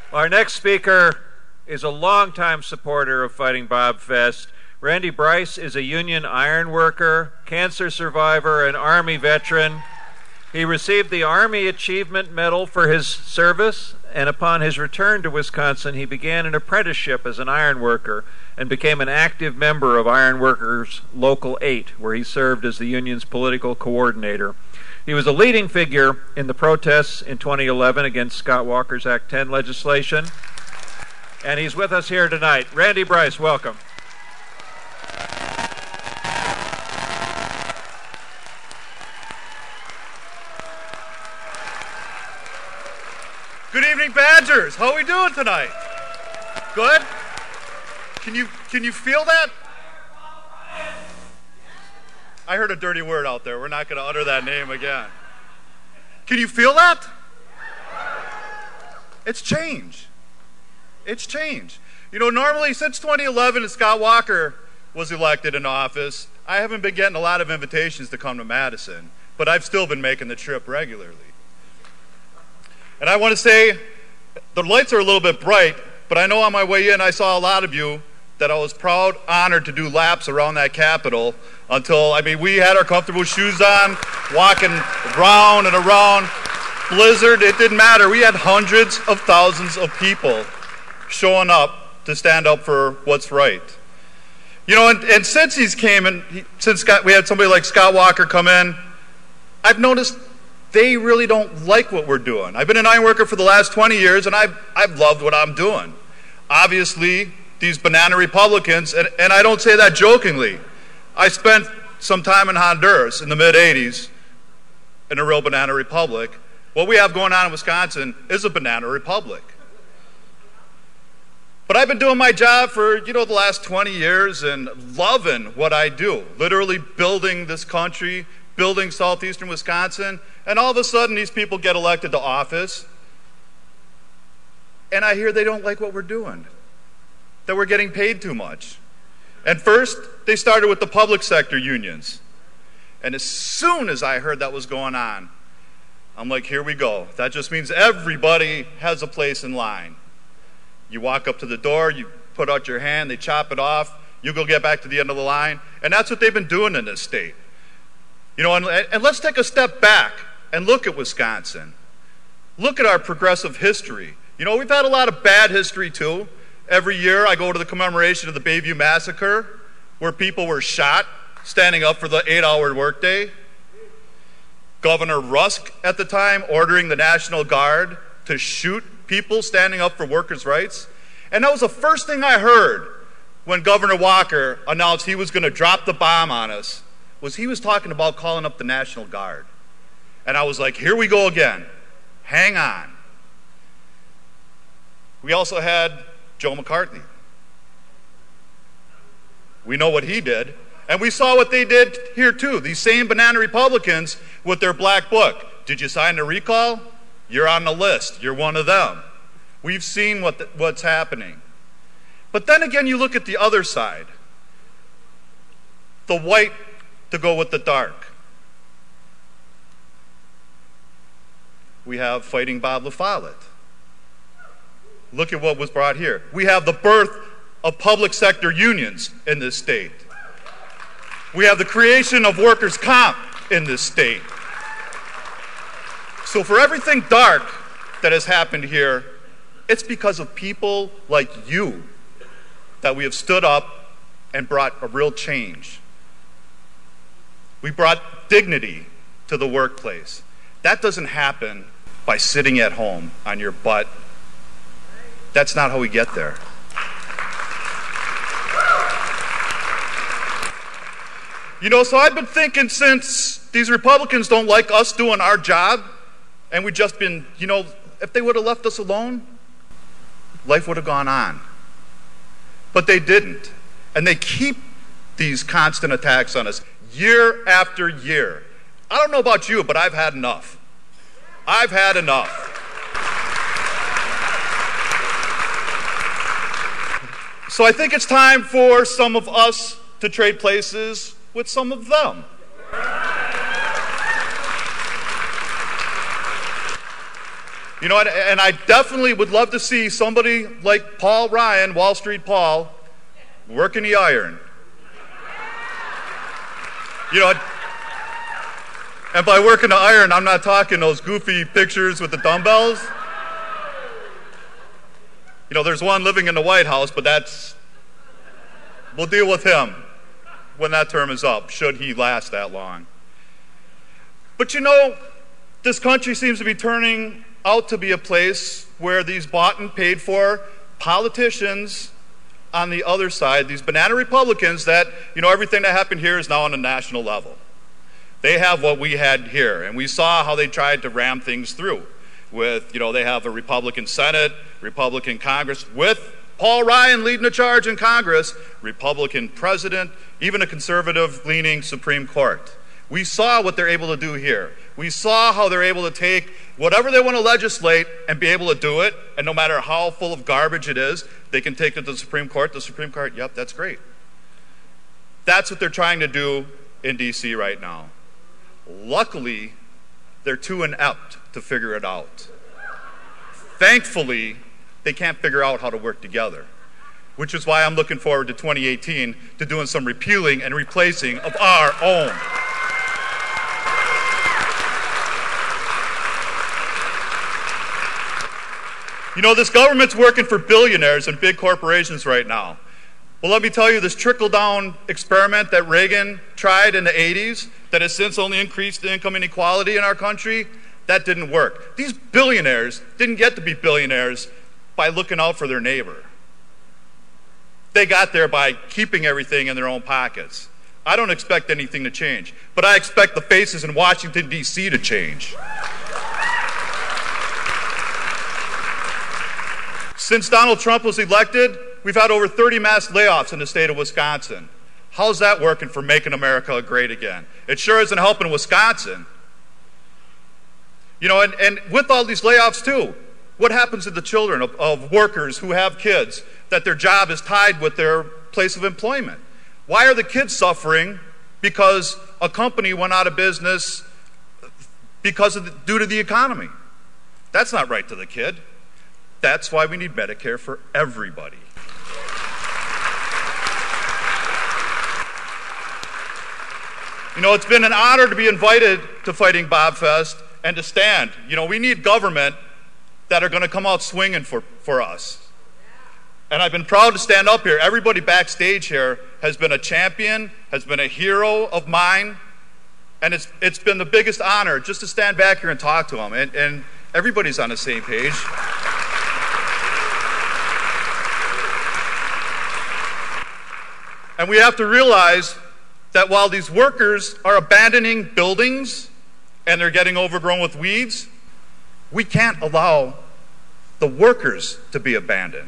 Our next speaker is a longtime supporter of Fighting Bob Fest. Randy Bryce is a union iron worker, cancer survivor, and Army veteran. He received the Army Achievement Medal for his service, and upon his return to Wisconsin, he began an apprenticeship as an iron worker and became an active member of Iron Workers Local 8, where he served as the union's political coordinator. He was a leading figure in the protests in 2011 against Scott Walker's Act 10 legislation, and he's with us here tonight. Randy Bryce, welcome. Good evening, Badgers. How are we doing tonight? Good? Can you feel that? I heard a dirty word out there. We're not going to utter that name again. Can you feel that? It's change. It's change. You know, normally since 2011 and Scott Walker was elected in office, I haven't been getting a lot of invitations to come to Madison, but I've still been making the trip regularly. And I want to say, the lights are a little bit bright, but I know on my way in I saw a lot of you that I was proud, honored to do laps around that Capitol until, we had our comfortable shoes on, walking around and around. Blizzard, it didn't matter. We had hundreds of thousands of people showing up to stand up for what's right. You know, and since he's came and we had somebody like Scott Walker come in, I've noticed they really don't like what we're doing. I've been an iron worker for the last 20 years, and I've loved what I'm doing. Obviously, these banana Republicans, and I don't say that jokingly. I spent some time in Honduras in the mid-'80s in a real banana republic. What we have going on in Wisconsin is a banana republic. But I've been doing my job for, the last 20 years and loving what I do, literally building this country, building southeastern Wisconsin, and all of a sudden these people get elected to office, and I hear they don't like what we're doing, that we're getting paid too much. And first, they started with the public sector unions. And as soon as I heard that was going on, I'm like, here we go. That just means everybody has a place in line. You walk up to the door, you put out your hand, they chop it off, you go get back to the end of the line, and that's what they've been doing in this state. You know, and let's take a step back and look at Wisconsin. Look at our progressive history. You know, we've had a lot of bad history too. Every year I go to the commemoration of the Bayview Massacre, where people were shot standing up for the 8-hour workday. Governor Rusk at the time ordering the National Guard to shoot people standing up for workers' rights. And that was the first thing I heard when Governor Walker announced he was going to drop the bomb on us, was he was talking about calling up the National Guard. And I was like, here we go again. Hang on. We also had Joe McCarthy. We know what he did. And we saw what they did here too. These same banana Republicans with their black book. Did you sign the recall? You're on the list. You're one of them. We've seen what's happening. But then again, you look at the other side. The white to go with the dark. We have Fighting Bob La Follette. Look at what was brought here. We have the birth of public sector unions in this state. We have the creation of workers' comp in this state. So for everything dark that has happened here, it's because of people like you that we have stood up and brought a real change. We brought dignity to the workplace. That doesn't happen by sitting at home on your butt. That's not how we get there. You know, so I've been thinking, since these Republicans don't like us doing our job, and we've just been, if they would have left us alone, life would have gone on. But they didn't. And they keep these constant attacks on us year after year. I don't know about you, but I've had enough. I've had enough. So I think it's time for some of us to trade places with some of them. You know, and I definitely would love to see somebody like Paul Ryan, Wall Street Paul, working the iron. You know, and by working the iron, I'm not talking those goofy pictures with the dumbbells. You know, there's one living in the White House, but we'll deal with him when that term is up, should he last that long. But you know, this country seems to be turning out to be a place where these bought and paid for politicians on the other side, these banana Republicans that, you know, everything that happened here is now on a national level. They have what we had here, and we saw how they tried to ram things through with, you know, they have a Republican Senate, Republican Congress, with Paul Ryan leading the charge in Congress, Republican president, even a conservative-leaning Supreme Court. We saw what they're able to do here. We saw how they're able to take whatever they want to legislate and be able to do it, and no matter how full of garbage it is, they can take it to the Supreme Court. The Supreme Court, yep, that's great. That's what they're trying to do in D.C. right now. Luckily, they're too inept to figure it out. Thankfully, they can't figure out how to work together, which is why I'm looking forward to 2018 to doing some repealing and replacing of our own. You know, this government's working for billionaires and big corporations right now. Well, let me tell you, this trickle-down experiment that Reagan tried in the 80s, that has since only increased the income inequality in our country, that didn't work. These billionaires didn't get to be billionaires by looking out for their neighbor. They got there by keeping everything in their own pockets. I don't expect anything to change, but I expect the faces in Washington, D.C. to change. Since Donald Trump was elected, we've had over 30 mass layoffs in the state of Wisconsin. How's that working for making America great again? It sure isn't helping Wisconsin. You know, and with all these layoffs too, what happens to the children of workers who have kids, that their job is tied with their place of employment? Why are the kids suffering because a company went out of business due to the economy? That's not right to the kid. That's why we need Medicare for everybody. You know, it's been an honor to be invited to Fighting Bobfest and to stand. You know, we need government that are going to come out swinging for us. And I've been proud to stand up here. Everybody backstage here has been a champion, has been a hero of mine, and it's been the biggest honor just to stand back here and talk to them. And everybody's on the same page. And we have to realize that while these workers are abandoning buildings and they're getting overgrown with weeds, we can't allow the workers to be abandoned.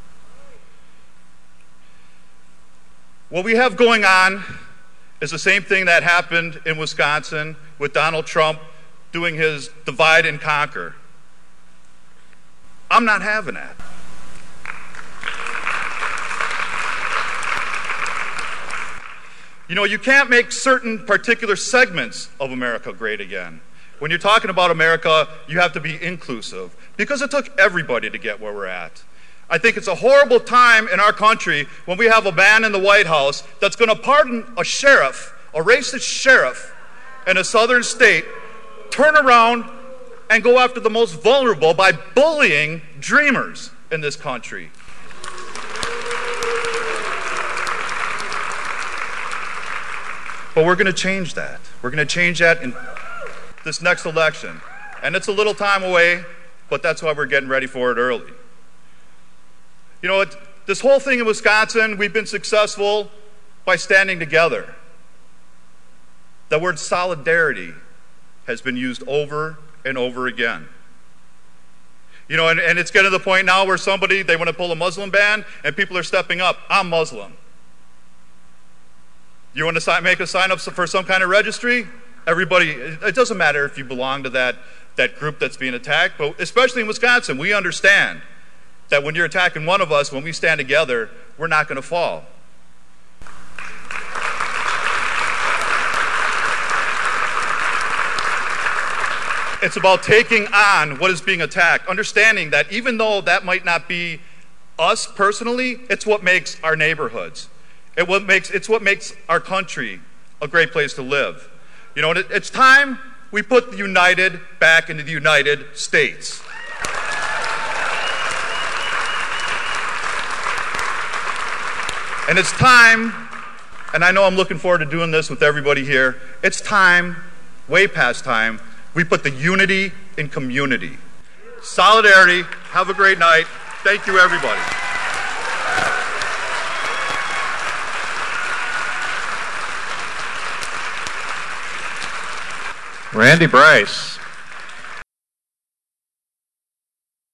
What we have going on is the same thing that happened in Wisconsin with Donald Trump doing his divide and conquer. I'm not having that. You know, you can't make certain particular segments of America great again. When you're talking about America, you have to be inclusive, because it took everybody to get where we're at. I think it's a horrible time in our country when we have a man in the White House that's going to pardon a sheriff, a racist sheriff in a southern state, turn around and go after the most vulnerable by bullying dreamers in this country. But we're going to change that. We're going to change that in this next election. And it's a little time away, but that's why we're getting ready for it early. You know, this whole thing in Wisconsin, we've been successful by standing together. The word solidarity has been used over and over again. You know, and it's getting to the point now where they want to pull a Muslim ban, and people are stepping up. I'm Muslim. You want to make a sign up for some kind of registry? Everybody, it doesn't matter if you belong to that group that's being attacked, but especially in Wisconsin, we understand that when you're attacking one of us, when we stand together, we're not going to fall. It's about taking on what is being attacked, understanding that even though that might not be us personally, it's what makes our neighborhoods. It's what makes our country a great place to live. You know, it's time we put the United back into the United States. And it's time, and I know I'm looking forward to doing this with everybody here, it's time, way past time, we put the unity in community. Solidarity. Have a great night. Thank you, everybody. Randy Bryce.